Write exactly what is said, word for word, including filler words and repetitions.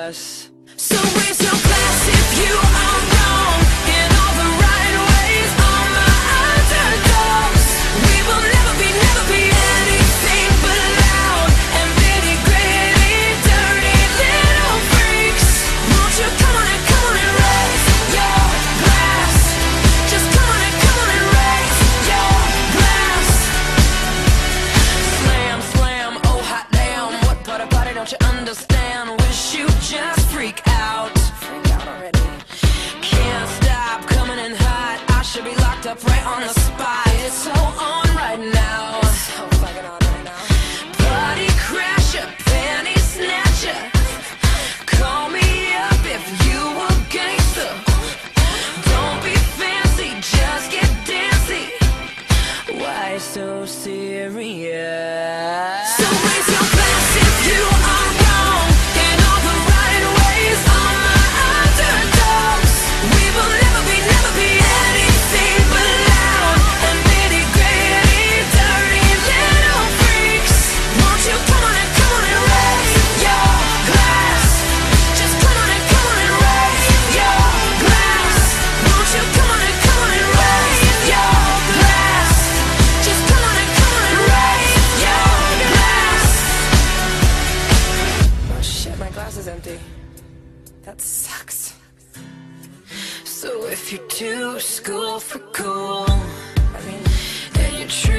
glass. So raise your glass if you are wrong in all the right ways. All my underdogs, we will never be, never be anything but loud and bitty, gritty, dirty little freaks. Won't you come on and come on and raise your glass? Just come on and come on and raise your glass. Slam, slam, oh hot damn, what part of party don't you understand? Wish you just freak out. Freak out already. Can't stop coming in hot. I should be locked up right on the spot. It's so on right now. It's so fucking on right now. Party crasher, panty snatcher. Call me up if you a gangster. Don't be fancy, just get dancy. Why so serious? So raise your glass if you are wrong in all the right ways. All my underdogs, we will never be, never be anything but loud and bitty, gritty, dirty little freaks. Won't you come on and come on and raise your glass? Just come on and come on and raise your glass. Won't you come on and come on and raise your glass? Just come on and come on and raise your glass. Oh shit, my glass is empty. That sucks. So if you're too school for cool, I mean, and you're true